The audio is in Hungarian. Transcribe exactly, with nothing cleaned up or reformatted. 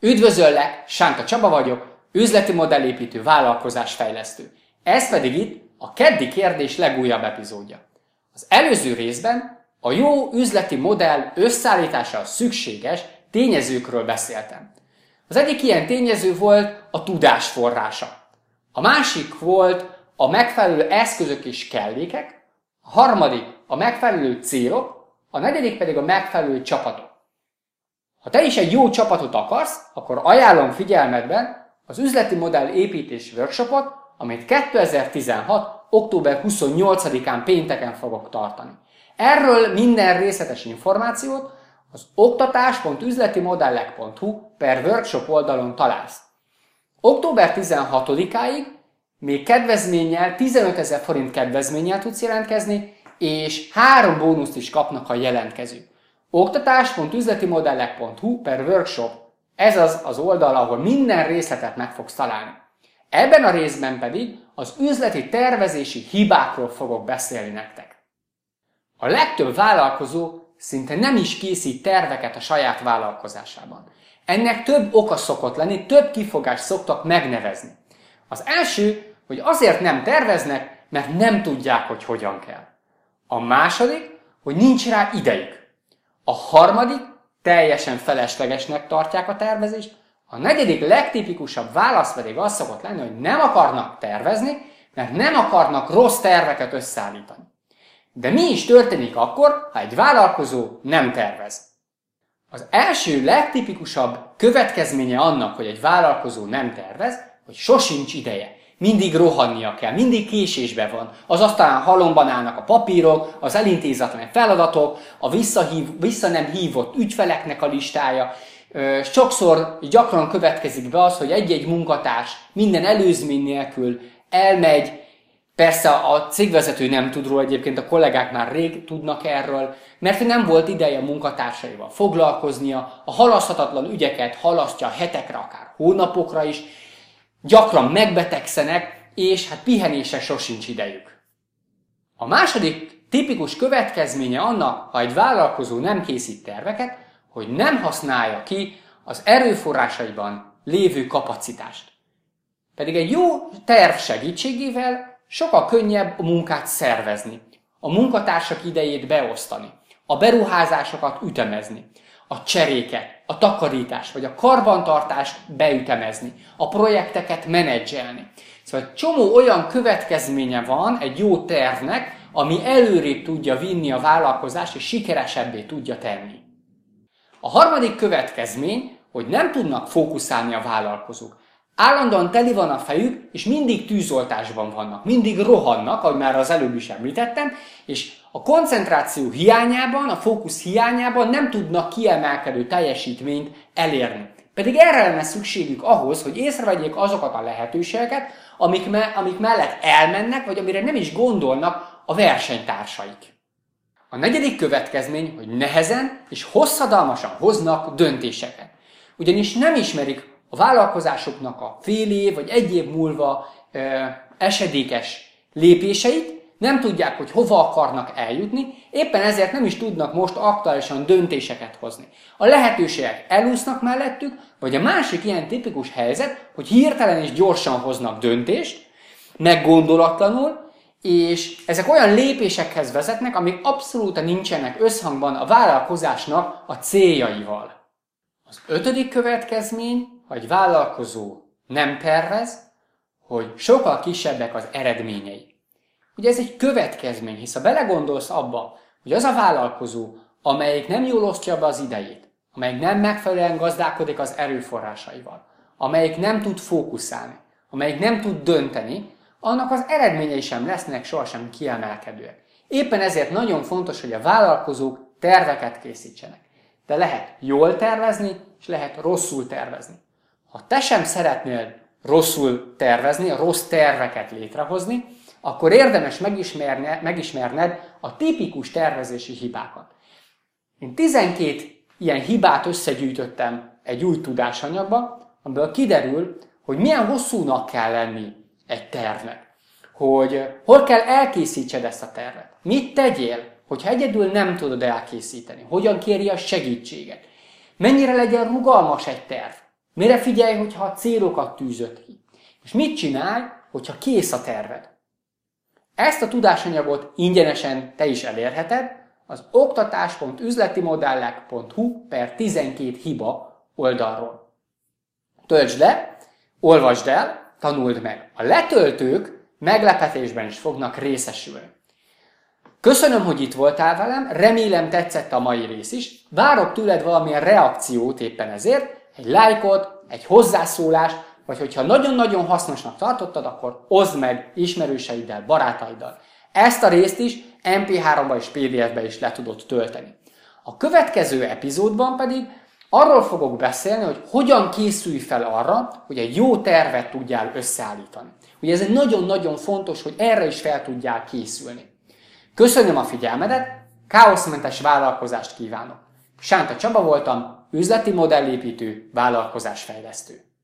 Üdvözöllek, Sánta Csaba vagyok, üzleti modellépítő, vállalkozásfejlesztő. Ez pedig itt a keddi kérdés legújabb epizódja. Az előző részben a jó üzleti modell összeállításához szükséges tényezőkről beszéltem. Az egyik ilyen tényező volt a tudás forrása. A másik volt a megfelelő eszközök és kellékek, a harmadik a megfelelő célok, a negyedik pedig a megfelelő csapatok. Ha te is egy jó csapatot akarsz, akkor ajánlom figyelmedben az üzleti modell építés workshopot, amit kétezer-tizenhat. október huszonnyolcadikán pénteken fogok tartani. Erről minden részletes információt az oktatás pont üzleti modellek pont hu per workshop oldalon találsz. október tizenhatodikáig még kedvezménnyel, tizenötezer forint kedvezménnyel tudsz jelentkezni, és három bónuszt is kapnak a jelentkezők. oktatás pont üzleti modellek pont hu per workshop. Ez az az oldal, ahol minden részletet meg fogsz találni. Ebben a részben pedig az üzleti tervezési hibákról fogok beszélni nektek. A legtöbb vállalkozó szinte nem is készít terveket a saját vállalkozásában. Ennek több oka szokott lenni, több kifogást szoktak megnevezni. Az első, hogy azért nem terveznek, mert nem tudják, hogy hogyan kell. A második, hogy nincs rá idejük. A harmadik, teljesen feleslegesnek tartják a tervezést. A negyedik legtipikusabb válasz pedig az szokott lenni, hogy nem akarnak tervezni, mert nem akarnak rossz terveket összeállítani. De mi is történik akkor, ha egy vállalkozó nem tervez? Az első legtipikusabb következménye annak, hogy egy vállalkozó nem tervez, hogy sosincs ideje. Mindig rohannia kell, mindig késésben van. Az asztalán halomban állnak a papírok, az elintézetlen feladatok, a visszahív, vissza nem hívott ügyfeleknek a listája. Sokszor gyakran következik be az, hogy egy-egy munkatárs minden előzmény nélkül elmegy. Persze a cégvezető nem tud róla, egyébként a kollégák már rég tudnak erről, mert nem volt ideje a munkatársaival foglalkoznia, a halaszthatatlan ügyeket halasztja hetekre, akár hónapokra is, gyakran megbetegszenek, és hát pihenésre sosincs idejük. A második tipikus következménye annak, ha egy vállalkozó nem készít terveket, hogy nem használja ki az erőforrásaiban lévő kapacitást. Pedig egy jó terv segítségével sokkal könnyebb a munkát szervezni, a munkatársak idejét beosztani, a beruházásokat ütemezni, a cseréket, a takarítást vagy a karbantartást beütemezni, a projekteket menedzselni. Szóval csomó olyan következménye van egy jó tervnek, ami előrébb tudja vinni a vállalkozást és sikeresebbé tudja tenni. A harmadik következmény, hogy nem tudnak fókuszálni a vállalkozók. Állandóan teli van a fejük, és mindig tűzoltásban vannak, mindig rohannak, ahogy már az előbb is említettem, és a koncentráció hiányában, a fókusz hiányában nem tudnak kiemelkedő teljesítményt elérni. Pedig erre lenne szükségük ahhoz, hogy észrevegyék azokat a lehetőségeket, amik, me- amik mellett elmennek, vagy amire nem is gondolnak a versenytársaik. A negyedik következmény, hogy nehezen és hosszadalmasan hoznak döntéseket. Ugyanis nem ismerik a vállalkozásoknak a fél év vagy egy év múlva ö, esedékes lépéseit, nem tudják, hogy hova akarnak eljutni, éppen ezért nem is tudnak most aktuálisan döntéseket hozni. A lehetőségek elúsznak mellettük, vagy a másik ilyen tipikus helyzet, hogy hirtelen és gyorsan hoznak döntést, meggondolatlanul, és ezek olyan lépésekhez vezetnek, amik abszolút nincsenek összhangban a vállalkozásnak a céljaival. Az ötödik következmény, ha egy vállalkozó nem tervez, hogy sokkal kisebbek az eredményei. Ugye ez egy következmény, hisz ha belegondolsz abba, hogy az a vállalkozó, amelyik nem jól osztja be az idejét, amelyik nem megfelelően gazdálkodik az erőforrásaival, amelyik nem tud fókuszálni, amelyik nem tud dönteni, annak az eredményei sem lesznek sohasem kiemelkedőek. Éppen ezért nagyon fontos, hogy a vállalkozók terveket készítsenek. De lehet jól tervezni, és lehet rosszul tervezni. Ha te sem szeretnél rosszul tervezni, rossz terveket létrehozni, akkor érdemes megismerned, megismerned a tipikus tervezési hibákat. Én tizenkét ilyen hibát összegyűjtöttem egy új tudásanyagba, amiből kiderül, hogy milyen hosszúnak kell lenni egy tervnek. Hogy hol kell elkészítsed ezt a tervet. Mit tegyél, hogyha egyedül nem tudod elkészíteni. Hogyan kéri a segítséget. Mennyire legyen rugalmas egy terv. Mire figyelj, hogyha a célokat tűzöd ki? És mit csinálj, hogyha kész a terved? Ezt a tudásanyagot ingyenesen te is elérheted az oktatás pont üzletimodellek pont hu per tizenkét hiba oldalról. Töltsd le, olvasd el, tanuld meg. A letöltők meglepetésben is fognak részesülni. Köszönöm, hogy itt voltál velem, remélem tetszett a mai rész is. Várok tőled valamilyen reakciót éppen ezért, egy lájkot, egy hozzászólást, vagy hogyha nagyon-nagyon hasznosnak tartottad, akkor oszd meg ismerőseiddel, barátaiddal. Ezt a részt is em pé háromba és pé dé efbe is le tudod tölteni. A következő epizódban pedig arról fogok beszélni, hogy hogyan készülj fel arra, hogy egy jó tervet tudjál összeállítani. Ugye ez egy nagyon-nagyon fontos, hogy erre is fel tudjál készülni. Köszönöm a figyelmedet, káoszmentes vállalkozást kívánok. Sánta Csaba voltam, üzleti modellépítő, vállalkozásfejlesztő.